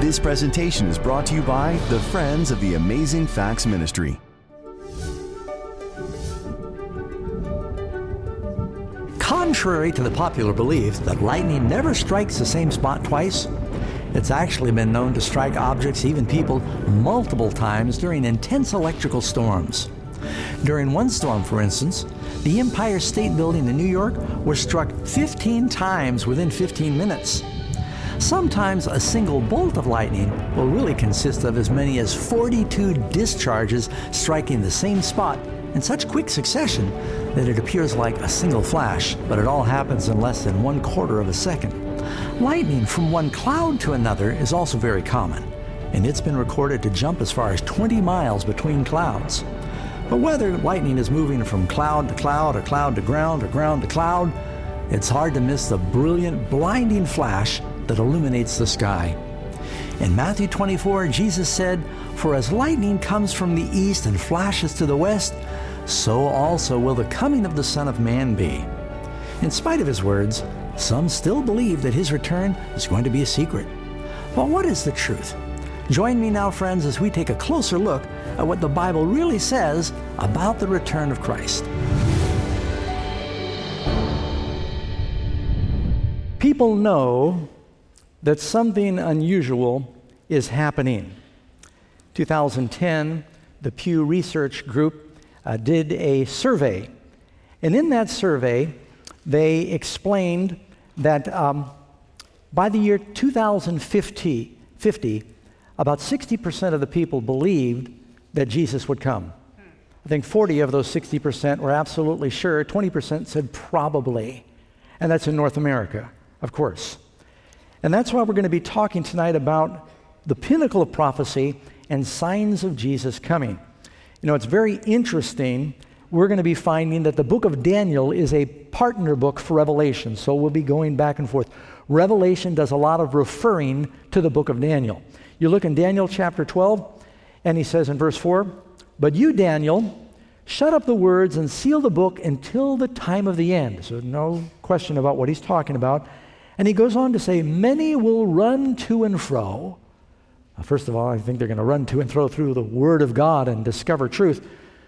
This presentation is brought to you by the Friends of the Amazing Facts Ministry. Contrary to the popular belief that lightning never strikes the same spot twice, it's actually been known to strike objects, even people, multiple times during intense electrical storms. During one storm, for instance, the Empire State Building in New York was struck 15 times within 15 minutes. Sometimes a single bolt of lightning will really consist of as many as 42 discharges striking the same spot in such quick succession that it appears like a single flash, but it all happens in less than 1/4 of a second. Lightning from one cloud to another is also very common, and it's been recorded to jump as far as 20 miles between clouds. But whether lightning is moving from cloud to cloud, or cloud to ground, or ground to cloud, it's hard to miss the brilliant, blinding flash that illuminates the sky. In Matthew 24, Jesus said, "For as lightning comes from the east and flashes to the west, so also will the coming of the Son of Man be." In spite of his words, some still believe that his return is going to be a secret. But what is the truth? Join me now, friends, as we take a closer look at what the Bible really says about the return of Christ. People know that something unusual is happening. 2010, the Pew Research Group did a survey. And in that survey, they explained that by the year 2050, about 60% of the people believed that Jesus would come. I think 40 of those 60% were absolutely sure. 20% said probably. And that's in North America, of course. And that's why we're going to be talking tonight about the pinnacle of prophecy and signs of Jesus coming. You know, it's very interesting. We're going to be finding that the book of Daniel is a partner book for Revelation, so we'll be going back and forth. Revelation does a lot of referring to the book of Daniel. You look in Daniel chapter 12, and he says in verse 4, "But you, Daniel, shut up the words and seal the book until the time of the end." So no question about what he's talking about. And he goes on to say, "Many will run to and fro." First of all, I think they're going to run to and fro through the Word of God and discover truth.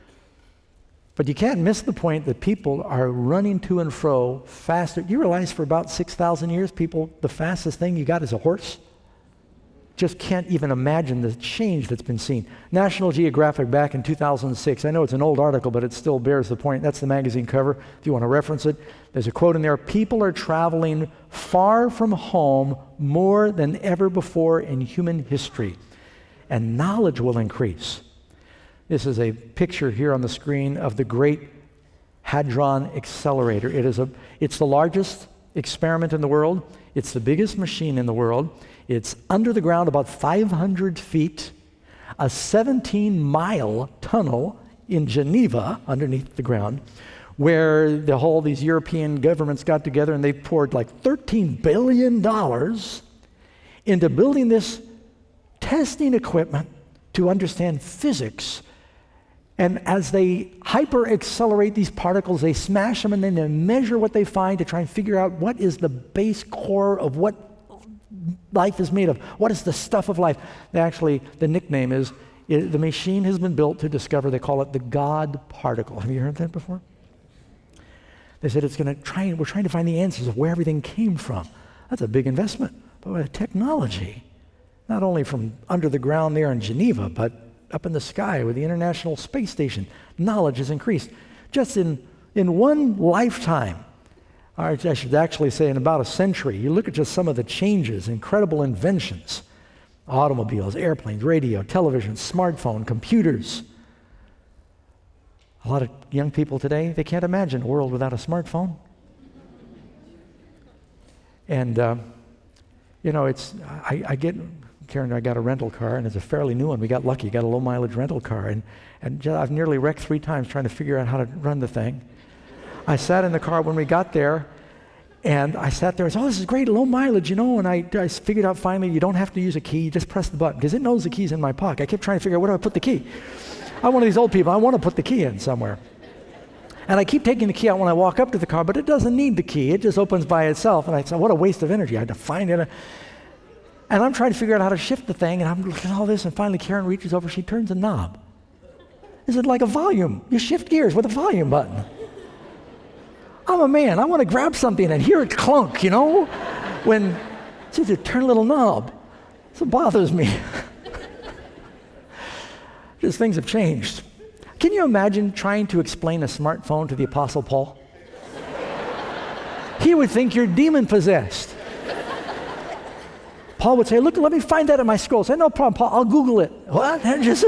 But you can't miss the point that people are running to and fro faster. You realize for about 6,000 years, people, the fastest thing you got is a horse? Just can't even imagine the change that's been seen. National Geographic back in 2006, I know it's an old article, but it still bears the point. That's the magazine cover, if you want to reference it. There's a quote in there, "People are traveling far from home more than ever before in human history, and knowledge will increase." This is a picture here on the screen of the Great Hadron Accelerator. It's the largest experiment in the world. It's the biggest machine in the world. It's under the ground about 500 feet, a 17-mile tunnel in Geneva underneath the ground, where these European governments got together and they poured like $13 billion into building this testing equipment to understand physics. And as they hyper-accelerate these particles, they smash them and then they measure what they find to try and figure out what is the base core of what life is made of. What is the stuff of life? The nickname is, the machine has been built to discover, they call it the God particle. Have you heard that before? They said we're trying to find the answers of where everything came from. That's a big investment. But with technology, not only from under the ground there in Geneva, but up in the sky with the International Space Station, knowledge has increased. Just in one lifetime, or I should actually say in about a century, you look at just some of the changes, incredible inventions, automobiles, airplanes, radio, television, smartphone, computers. A lot of young people today, they can't imagine a world without a smartphone. And, Karen and I got a rental car, and it's a fairly new one. We got lucky, got a low-mileage rental car, and I've nearly wrecked 3 times trying to figure out how to run the thing. I sat in the car when we got there, and I sat there and said, "Oh, this is great, low mileage, and I figured out finally you don't have to use a key, you just press the button, because it knows the key's in my pocket. I kept trying to figure out where do I put the key. I'm one of these old people, I want to put the key in somewhere. And I keep taking the key out when I walk up to the car, but it doesn't need the key, it just opens by itself. And I said, what a waste of energy, I had to find it. And I'm trying to figure out how to shift the thing, and I'm looking at all this, and finally Karen reaches over, she turns a knob. Is it like a volume? You shift gears with a volume button. I'm a man. I want to grab something and hear it clunk, when she said, turn a little knob. So it bothers me. Just things have changed. Can you imagine trying to explain a smartphone to the Apostle Paul? He would think you're demon-possessed. Paul would say, look, let me find that in my scroll. Say, no problem, Paul, I'll Google it. What?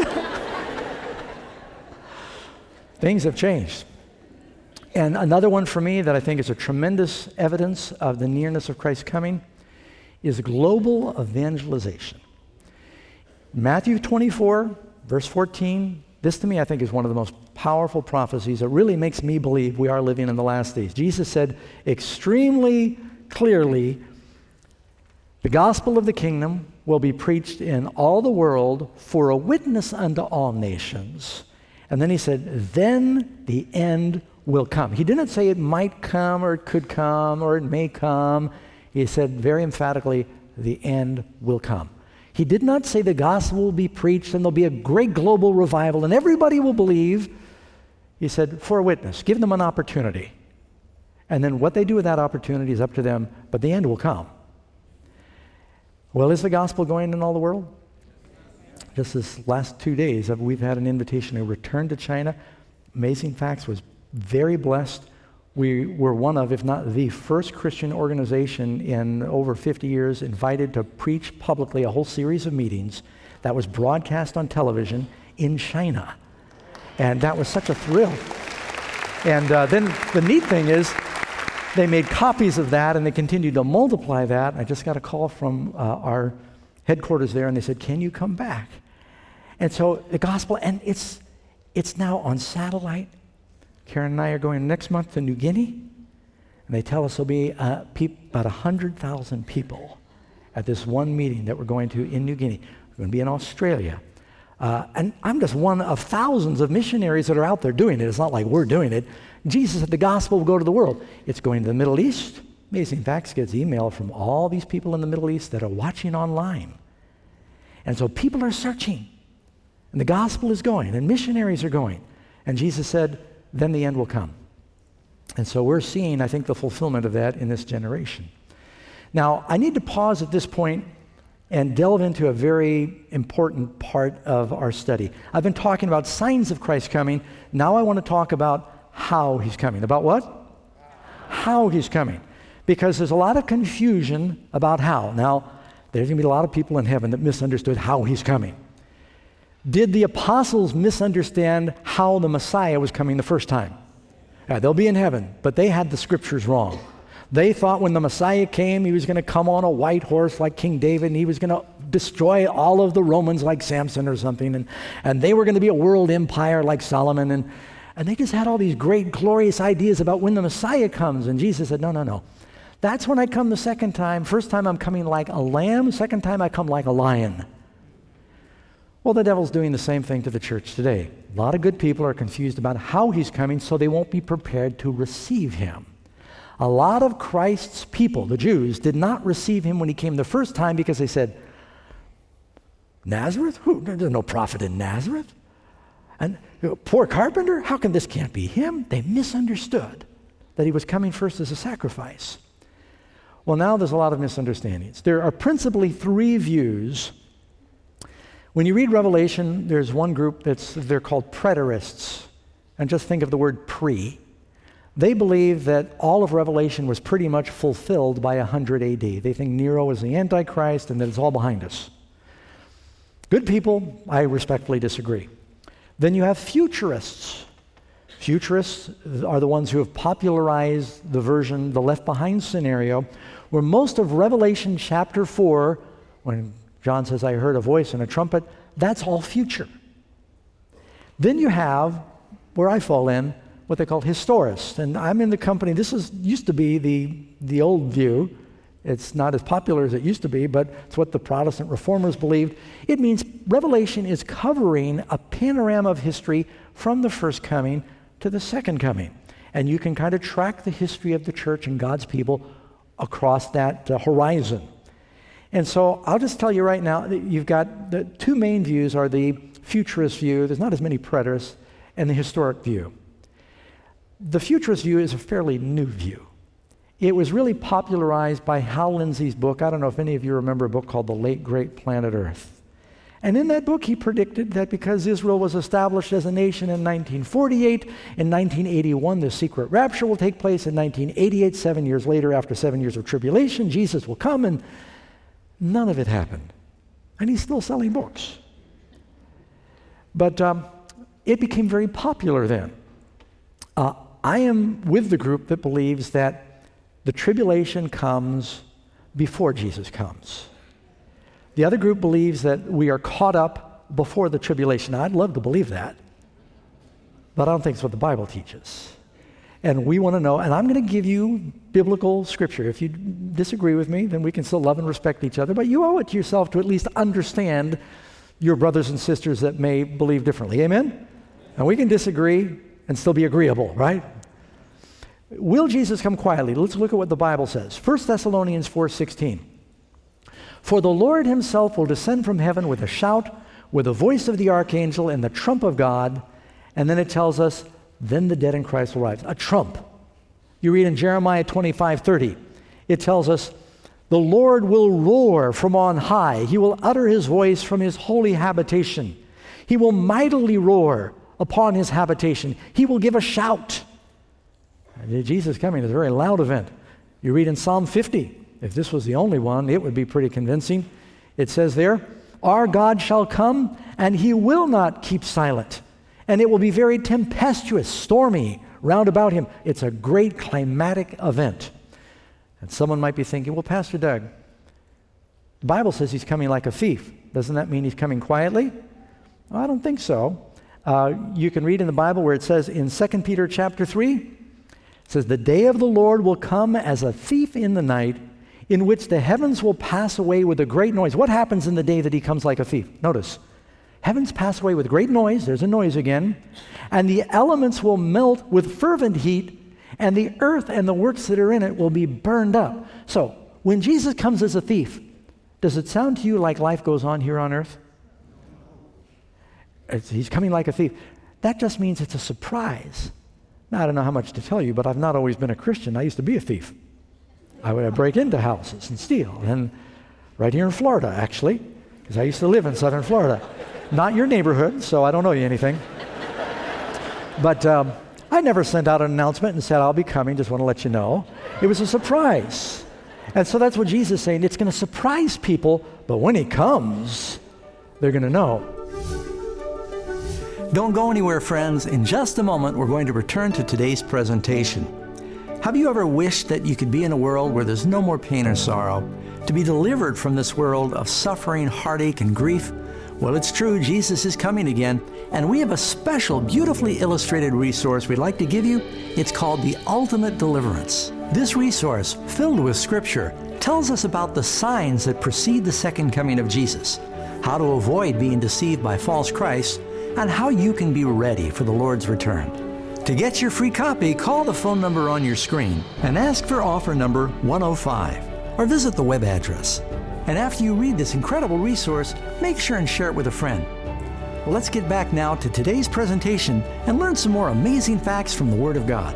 Things have changed. And another one for me that I think is a tremendous evidence of the nearness of Christ's coming is global evangelization. Matthew 24, verse 14, this to me I think is one of the most powerful prophecies that really makes me believe we are living in the last days. Jesus said extremely clearly, the gospel of the kingdom will be preached in all the world for a witness unto all nations. And then he said, then the end will come. He didn't say it might come or it could come or it may come. He said very emphatically, the end will come. He did not say the gospel will be preached and there'll be a great global revival and everybody will believe. He said, for a witness, give them an opportunity. And then what they do with that opportunity is up to them, but the end will come. Well, is the gospel going in all the world? Just this last 2 days, we've had an invitation to return to China. Amazing Facts was very blessed. We were one of, if not the first Christian organization in over 50 years invited to preach publicly a whole series of meetings that was broadcast on television in China. And that was such a thrill. And then the neat thing is, they made copies of that and they continued to multiply that. I just got a call from our headquarters there and they said, can you come back? And so the gospel, and it's now on satellite. Karen and I are going next month to New Guinea, and they tell us there'll be about 100,000 people at this one meeting that we're going to in New Guinea. We're going to be in Australia. And I'm just one of thousands of missionaries that are out there doing it. It's not like we're doing it. Jesus said the gospel will go to the world. It's going to the Middle East. Amazing Facts gets email from all these people in the Middle East that are watching online. And so people are searching, and the gospel is going, and missionaries are going. And Jesus said, then the end will come. And so we're seeing, I think, the fulfillment of that in this generation. Now, I need to pause at this point and delve into a very important part of our study. I've been talking about signs of Christ coming. Now I want to talk about how he's coming. About what? How he's coming. Because there's a lot of confusion about how. Now, there's going to be a lot of people in heaven that misunderstood how he's coming. Did the apostles misunderstand how the Messiah was coming the first time? They'll be in heaven, but they had the scriptures wrong. They thought when the Messiah came, he was going to come on a white horse like King David, and he was going to destroy all of the Romans like Samson or something, and they were going to be a world empire like Solomon, and they just had all these great, glorious ideas about when the Messiah comes, and Jesus said, no. That's when I come the second time. First time I'm coming like a lamb, second time I come like a lion. Well, the devil's doing the same thing to the church today. A lot of good people are confused about how he's coming, so they won't be prepared to receive him. A lot of Christ's people, the Jews, did not receive him when he came the first time because they said, Nazareth? There's no prophet in Nazareth. And poor carpenter? How come this can't be him? They misunderstood that he was coming first as a sacrifice. Well, now there's a lot of misunderstandings. There are principally three views. When you read Revelation, there's one group they're called preterists. And just think of the word pre. They believe that all of Revelation was pretty much fulfilled by 100 AD. They think Nero is the Antichrist and that it's all behind us. Good people, I respectfully disagree. Then you have futurists. Futurists are the ones who have popularized the version, the Left Behind scenario, where most of Revelation chapter 4, when John says, I heard a voice and a trumpet, that's all future. Then you have, where I fall in, what they call historists. And I'm in the company, used to be the old view. It's not as popular as it used to be, but it's what the Protestant reformers believed. It means Revelation is covering a panorama of history from the first coming to the second coming. And you can kind of track the history of the church and God's people across that horizon. And so I'll just tell you right now, that you've got the two main views are the futurist view, there's not as many preterists, and the historic view. The futurist view is a fairly new view. It was really popularized by Hal Lindsey's book. I don't know if any of you remember a book called The Late Great Planet Earth. And in that book, he predicted that because Israel was established as a nation in 1948, in 1981, the secret rapture will take place. In 1988, 7 years later, after 7 years of tribulation, Jesus will come, and none of it happened. And he's still selling books. But it became very popular then. I am with the group that believes that the tribulation comes before Jesus comes. The other group believes that we are caught up before the tribulation. Now, I'd love to believe that, but I don't think it's what the Bible teaches. And we want to know, and I'm going to give you biblical scripture. If you disagree with me, then we can still love and respect each other, but you owe it to yourself to at least understand your brothers and sisters that may believe differently. Amen? And we can disagree and still be agreeable, right? Will Jesus come quietly? Let's look at what the Bible says. 1 Thessalonians 4:16. For the Lord himself will descend from heaven with a shout, with the voice of the archangel and the trump of God. And then it tells us, then the dead in Christ will rise. A trump. You read in Jeremiah 25:30. It tells us, the Lord will roar from on high. He will utter his voice from his holy habitation. He will mightily roar upon his habitation. He will give a shout. Jesus coming is a very loud event. You read in Psalm 50. If this was the only one, it would be pretty convincing. It says there, our God shall come, and he will not keep silent. And it will be very tempestuous, stormy round about him. It's a great climatic event. And someone might be thinking, well, Pastor Doug, the Bible says he's coming like a thief. Doesn't that mean he's coming quietly? Well, I don't think so. You can read in the Bible where it says in 2 Peter chapter 3, it says, the day of the Lord will come as a thief in the night, in which the heavens will pass away with a great noise. What happens in the day that he comes like a thief? Notice, heavens pass away with great noise, there's a noise again, and the elements will melt with fervent heat, and the earth and the works that are in it will be burned up. So, when Jesus comes as a thief, does it sound to you like life goes on here on earth? He's coming like a thief. That just means it's a surprise. Now, I don't know how much to tell you, but I've not always been a Christian. I used to be a thief. I would break into houses and steal. And right here in Florida, actually, because I used to live in southern Florida. Not your neighborhood, so I don't owe you anything. But I never sent out an announcement and said, I'll be coming, just want to let you know. It was a surprise. And so that's what Jesus is saying. It's going to surprise people, but when he comes, they're going to know. Don't go anywhere, friends. In just a moment, we're going to return to today's presentation. Have you ever wished that you could be in a world where there's no more pain or sorrow, to be delivered from this world of suffering, heartache, and grief? Well, it's true, Jesus is coming again, and we have a special, beautifully illustrated resource we'd like to give you. It's called The Ultimate Deliverance. This resource, filled with Scripture, tells us about the signs that precede the second coming of Jesus, how to avoid being deceived by false Christs, and how you can be ready for the Lord's return. To get your free copy, call the phone number on your screen and ask for offer number 105, or visit the web address. And after you read this incredible resource, make sure and share it with a friend. Well, let's get back now to today's presentation and learn some more amazing facts from the Word of God.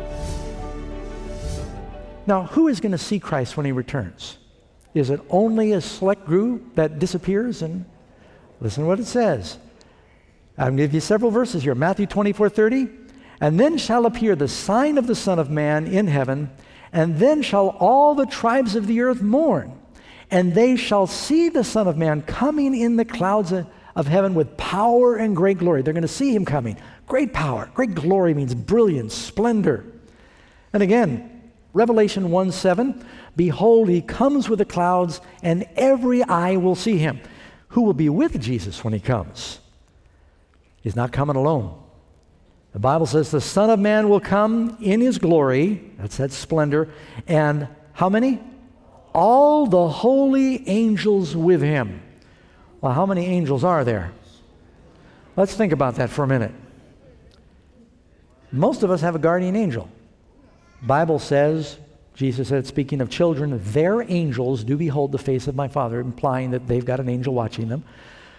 Now, who is going to see Christ when he returns? Is it only a select group that disappears? And listen to what it says. I'll give you several verses here. Matthew 24:30. And then shall appear the sign of the Son of Man in heaven, and then shall all the tribes of the earth mourn, and they shall see the Son of Man coming in the clouds of heaven with power and great glory. They're going to see him coming. Great power. Great glory means brilliance, splendor. And again, Revelation 1:7, behold, he comes with the clouds, and every eye will see him. Who will be with Jesus when he comes? He's not coming alone. The Bible says the Son of Man will come in his glory, that's that splendor, and how many? All the holy angels with him. Well, how many angels are there? Let's think about that for a minute. Most of us have a guardian angel. The Bible says Jesus said, speaking of children, their angels do behold the face of my Father, implying that they've got an angel watching them.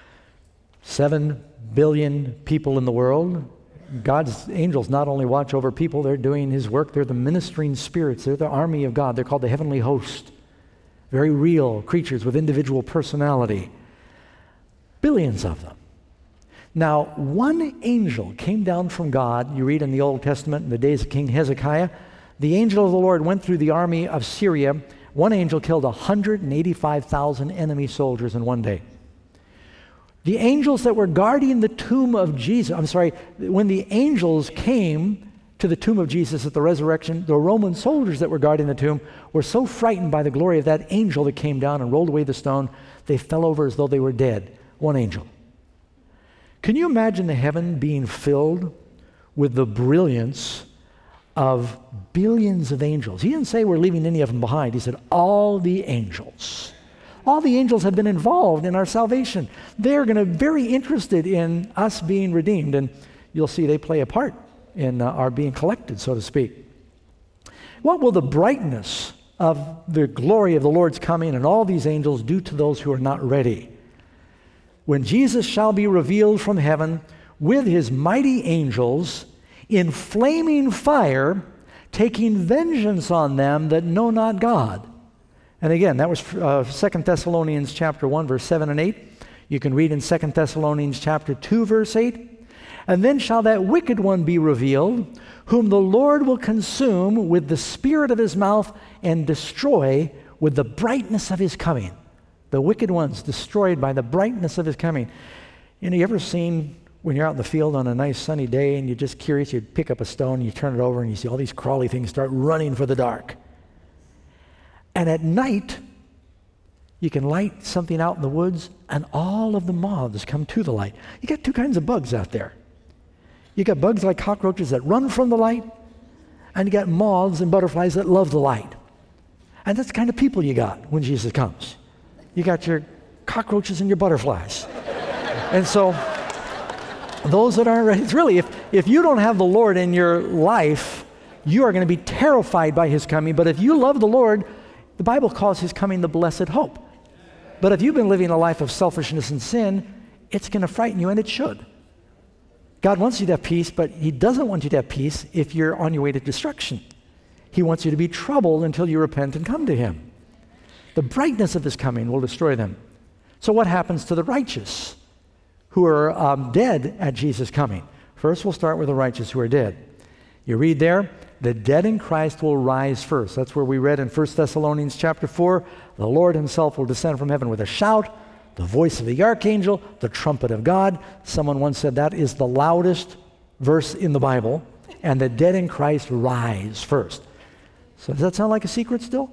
7 billion people in the world. God's angels not only watch over people, they're doing his work. They're the ministering spirits. They're the army of God. They're called the heavenly host. Very real creatures with individual personality. Billions of them. Now, one angel came down from God. You read in the Old Testament in the days of King Hezekiah, the angel of the Lord went through the army of Syria. One angel killed 185,000 enemy soldiers in one day. The angels that were guarding the tomb of Jesus, when the angels came to the tomb of Jesus at the resurrection, the Roman soldiers that were guarding the tomb were so frightened by the glory of that angel that came down and rolled away the stone, they fell over as though they were dead. One angel. Can you imagine the heaven being filled with the brilliance of billions of angels? He didn't say we're leaving any of them behind. He said all the angels. All the angels have been involved in our salvation. They're going to be very interested in us being redeemed, and you'll see they play a part in our being collected, so to speak. What will the brightness of the glory of the Lord's coming and all these angels do to those who are not ready? When Jesus shall be revealed from heaven with his mighty angels in flaming fire, taking vengeance on them that know not God. And again, that was 2 Thessalonians chapter 1, verse 7 and 8. You can read in 2 Thessalonians chapter 2, verse 8. And then shall that wicked one be revealed, whom the Lord will consume with the spirit of his mouth and destroy with the brightness of his coming. The wicked one's destroyed by the brightness of his coming. You ever seen when you're out in the field on a nice sunny day and you're just curious, you pick up a stone, you turn it over, and you see all these crawly things start running for the dark. And at night, you can light something out in the woods, and all of the moths come to the light. You got two kinds of bugs out there. You got bugs like cockroaches that run from the light, and you got moths and butterflies that love the light. And that's the kind of people you got when Jesus comes. You got your cockroaches and your butterflies. And so, those that aren't ready, it's really, if you don't have the Lord in your life, you are going to be terrified by his coming. But if you love the Lord, the Bible calls his coming the blessed hope. But if you've been living a life of selfishness and sin, it's going to frighten you, and it should. God wants you to have peace, but he doesn't want you to have peace if you're on your way to destruction. He wants you to be troubled until you repent and come to him. The brightness of his coming will destroy them. So what happens to the righteous who are dead at Jesus' coming? First, we'll start with the righteous who are dead. You read there, the dead in Christ will rise first. That's where we read in 1 Thessalonians chapter 4, the Lord himself will descend from heaven with a shout, the voice of the archangel, the trumpet of God. Someone once said that is the loudest verse in the Bible, and the dead in Christ rise first. So does that sound like a secret still?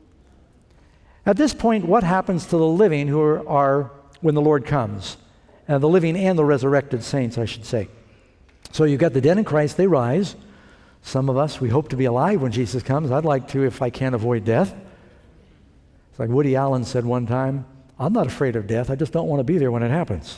At this point, what happens to the living who are when the Lord comes? The living and the resurrected saints, I should say. So you've got the dead in Christ, they rise. Some of us, we hope to be alive when Jesus comes. I'd like to, if I can, avoid death. It's like Woody Allen said one time, I'm not afraid of death, I just don't want to be there when it happens.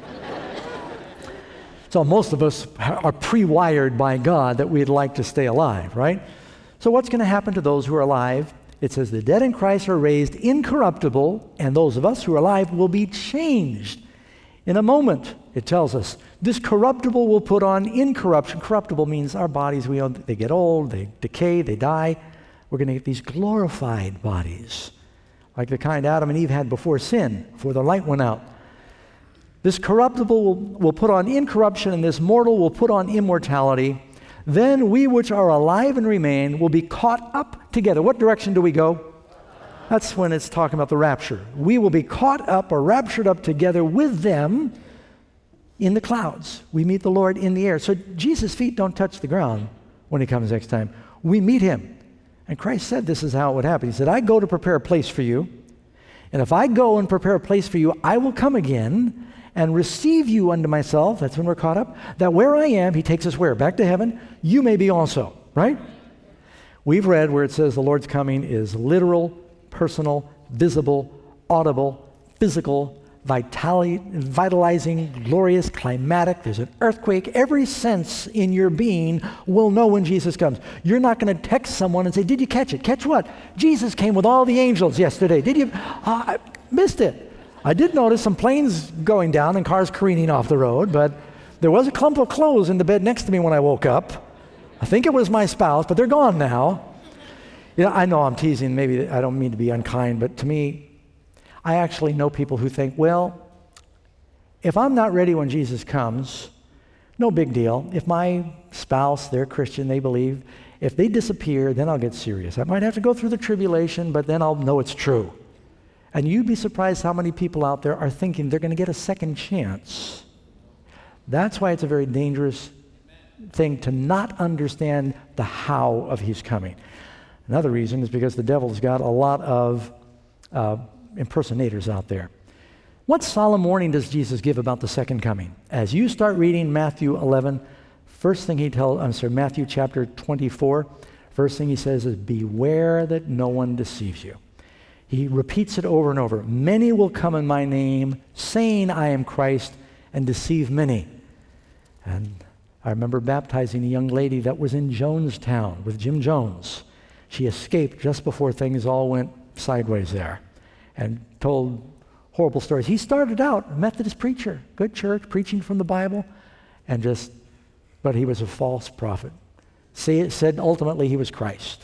So most of us are pre-wired by God that we'd like to stay alive, right? So what's going to happen to those who are alive? It says the dead in Christ are raised incorruptible, and those of us who are alive will be changed. In a moment, it tells us, this corruptible will put on incorruption. Corruptible means our bodies, they get old, they decay, they die. We're going to get these glorified bodies, like the kind Adam and Eve had before sin, before the light went out. This corruptible will put on incorruption, and this mortal will put on immortality. Then we which are alive and remain will be caught up together. What direction do we go? That's when it's talking about the rapture. We will be caught up or raptured up together with them in the clouds. We meet the Lord in the air. So Jesus' feet don't touch the ground when he comes next time. We meet him. And Christ said this is how it would happen. He said, I go to prepare a place for you. And if I go and prepare a place for you, I will come again and receive you unto myself. That's when we're caught up. That where I am, he takes us where? Back to heaven. You may be also, right? We've read where it says the Lord's coming is literal, personal, visible, audible, physical, vitalizing, glorious, climatic. There's an earthquake. Every sense in your being will know when Jesus comes. You're not going to text someone and say, did you catch it? Catch what? Jesus came with all the angels yesterday. Did you? I missed it. I did notice some planes going down and cars careening off the road, but there was a clump of clothes in the bed next to me when I woke up. I think it was my spouse, but they're gone now. You know, I know I'm teasing. Maybe I don't mean to be unkind, but to me, I actually know people who think, well, if I'm not ready when Jesus comes, no big deal. If my spouse, they're Christian, they believe, if they disappear, then I'll get serious. I might have to go through the tribulation, but then I'll know it's true. And you'd be surprised how many people out there are thinking they're going to get a second chance. That's why it's a very dangerous thing to not understand the how of his coming. Another reason is because the devil's got a lot of impersonators out there. What solemn warning does Jesus give about the second coming? As you start reading Matthew 11, Matthew chapter 24, first thing he says is, beware that no one deceives you. He repeats it over and over. Many will come in my name, saying I am Christ, and deceive many. And I remember baptizing a young lady that was in Jonestown with Jim Jones. She escaped just before things all went sideways there and told horrible stories. He started out a Methodist preacher, good church, preaching from the Bible, but he was a false prophet. Said ultimately he was Christ.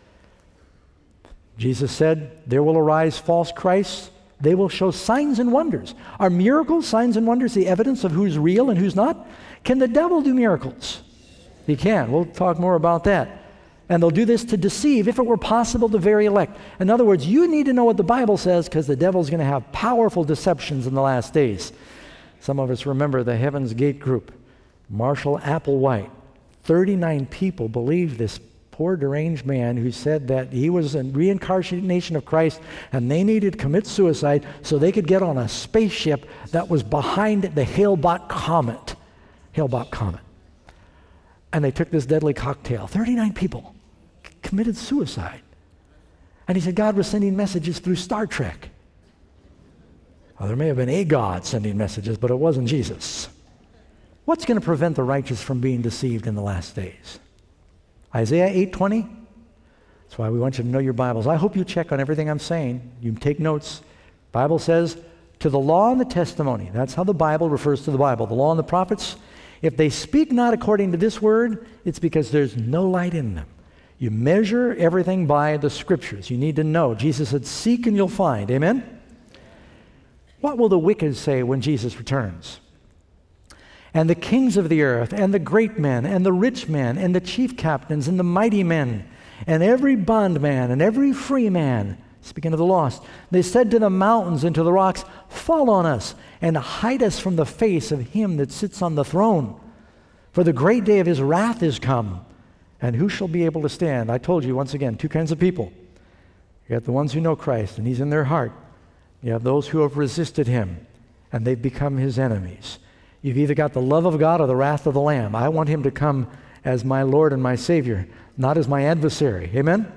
Jesus said, there will arise false Christs. They will show signs and wonders. Are miracles, signs and wonders, the evidence of who's real and who's not? Can the devil do miracles? He can. We'll talk more about that. And they'll do this to deceive, if it were possible, the very elect. In other words, you need to know what the Bible says, because the devil's going to have powerful deceptions in the last days. Some of us remember the Heaven's Gate group. Marshall Applewhite. 39 people believed this poor deranged man who said that he was a reincarnation of Christ and they needed to commit suicide so they could get on a spaceship that was behind the Hale-Bopp comet. Hale-Bopp comet. And they took this deadly cocktail. 39 people committed suicide. And he said God was sending messages through Star Trek. Well, there may have been a God sending messages, but it wasn't Jesus. What's going to prevent the righteous from being deceived in the last days? Isaiah 8:20. That's why we want you to know your Bibles. I hope you check on everything I'm saying. You take notes. Bible says, to the law and the testimony. That's how the Bible refers to the Bible. The law and the prophets. If they speak not according to this word, it's because there's no light in them. You measure everything by the scriptures. You need to know. Jesus said, seek and you'll find. Amen? What will the wicked say when Jesus returns? And the kings of the earth, and the great men, and the rich men, and the chief captains, and the mighty men, and every bondman, and every free man, speaking of the lost, they said to the mountains and to the rocks, fall on us, and hide us from the face of him that sits on the throne. For the great day of his wrath is come, and who shall be able to stand? I told you, once again, two kinds of people. You got the ones who know Christ, and he's in their heart. You have those who have resisted him, and they've become his enemies. You've either got the love of God or the wrath of the Lamb. I want him to come as my Lord and my Savior, not as my adversary. Amen?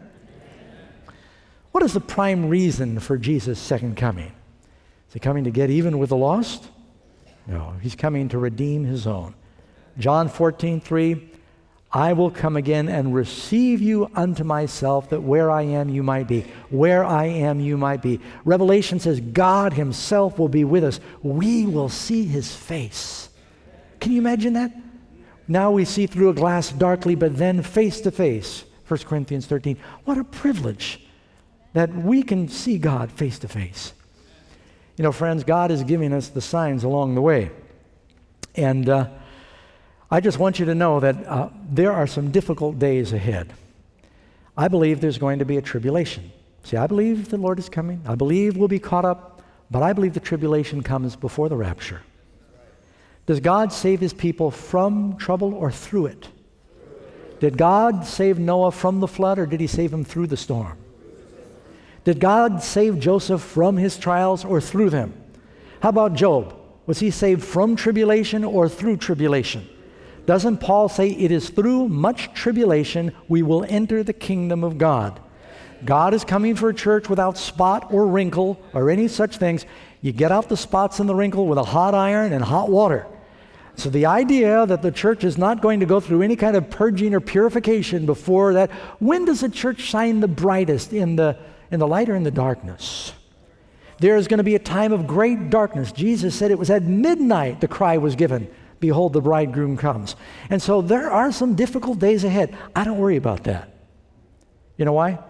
What is the prime reason for Jesus' second coming? Is he coming to get even with the lost? No, he's coming to redeem his own. John 14:3, I will come again and receive you unto myself, that where I am you might be. Where I am you might be. Revelation says God himself will be with us. We will see his face. Can you imagine that? Now we see through a glass darkly, but then face to face. 1 Corinthians 13. What a privilege that we can see God face to face. You know, friends, God is giving us the signs along the way. And I just want you to know that there are some difficult days ahead. I believe there's going to be a tribulation. See, I believe the Lord is coming. I believe we'll be caught up, but I believe the tribulation comes before the rapture. Does God save his people from trouble or through it? Did God save Noah from the flood, or did he save him through the storm? Did God save Joseph from his trials or through them? How about Job? Was he saved from tribulation or through tribulation? Doesn't Paul say it is through much tribulation we will enter the kingdom of God? God is coming for a church without spot or wrinkle or any such things. You get out the spots and the wrinkle with a hot iron and hot water. So the idea that the church is not going to go through any kind of purging or purification before that, when does a church shine the brightest? In the light or in the darkness? There is going to be a time of great darkness. Jesus said it was at midnight the cry was given, behold, the bridegroom comes. And so there are some difficult days ahead. I don't worry about that. You know why?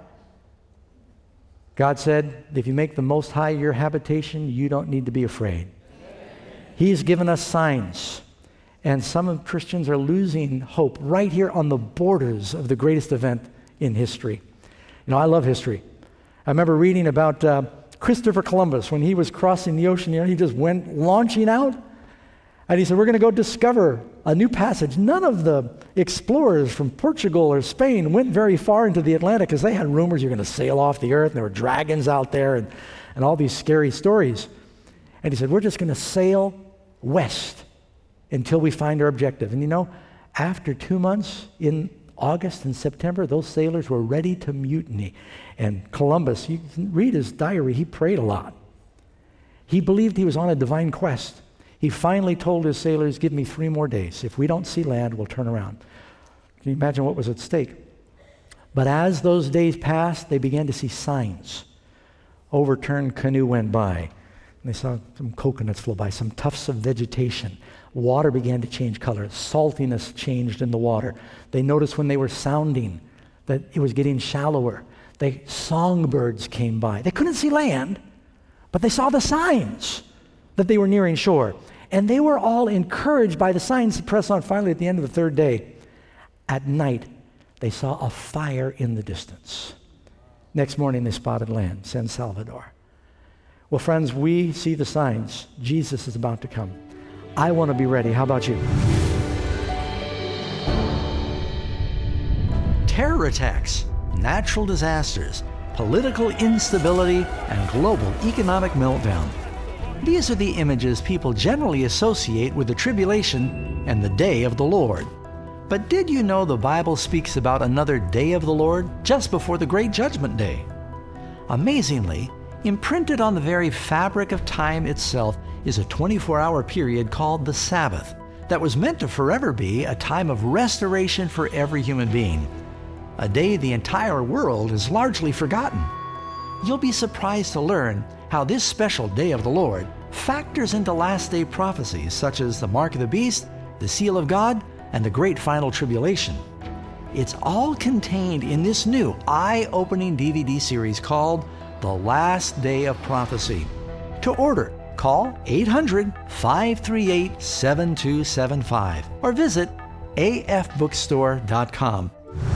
God said, if you make the Most High your habitation, you don't need to be afraid. He's given us signs. And some Christians are losing hope right here on the borders of the greatest event in history. You know, I love history. I remember reading about Christopher Columbus when he was crossing the ocean. You know, he just went launching out. And he said, we're going to go discover a new passage. None of the explorers from Portugal or Spain went very far into the Atlantic because they had rumors you're going to sail off the earth and there were dragons out there and all these scary stories. And he said, we're just going to sail west until we find our objective. And you know, after 2 months, in August and September, those sailors were ready to mutiny. And Columbus, you can read his diary, he prayed a lot. He believed he was on a divine quest. He finally told his sailors, give me 3 more days. If we don't see land, we'll turn around. Can you imagine what was at stake? But as those days passed, they began to see signs. Overturned canoe went by. And they saw some coconuts flow by, some tufts of vegetation. Water began to change color. Saltiness changed in the water. They noticed when they were sounding that it was getting shallower. Songbirds came by. They couldn't see land, but they saw the signs that they were nearing shore. And they were all encouraged by the signs to press on. Finally, at the end of the 3rd day, at night, they saw a fire in the distance. Next morning, they spotted land, San Salvador. Well, friends, we see the signs. Jesus is about to come. I want to be ready. How about you? Terror attacks, natural disasters, political instability, and global economic meltdown. These are the images people generally associate with the tribulation and the day of the Lord. But did you know the Bible speaks about another day of the Lord just before the great judgment day? Amazingly, imprinted on the very fabric of time itself is a 24-hour period called the Sabbath that was meant to forever be a time of restoration for every human being, a day the entire world has largely forgotten. You'll be surprised to learn how this special day of the Lord factors into last day prophecies such as the mark of the beast, the seal of God, and the great final tribulation. It's all contained in this new eye-opening DVD series called The Last Day of Prophecy. To order, call 800-538-7275 or visit afbookstore.com.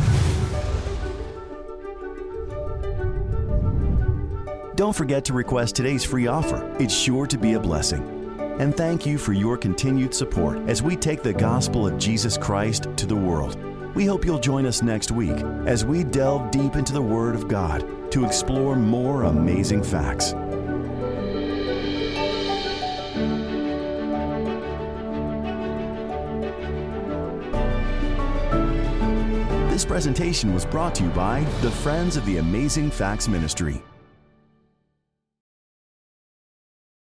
Don't forget to request today's free offer. It's sure to be a blessing. And thank you for your continued support as we take the gospel of Jesus Christ to the world. We hope you'll join us next week as we delve deep into the Word of God to explore more amazing facts. This presentation was brought to you by the Friends of the Amazing Facts Ministry.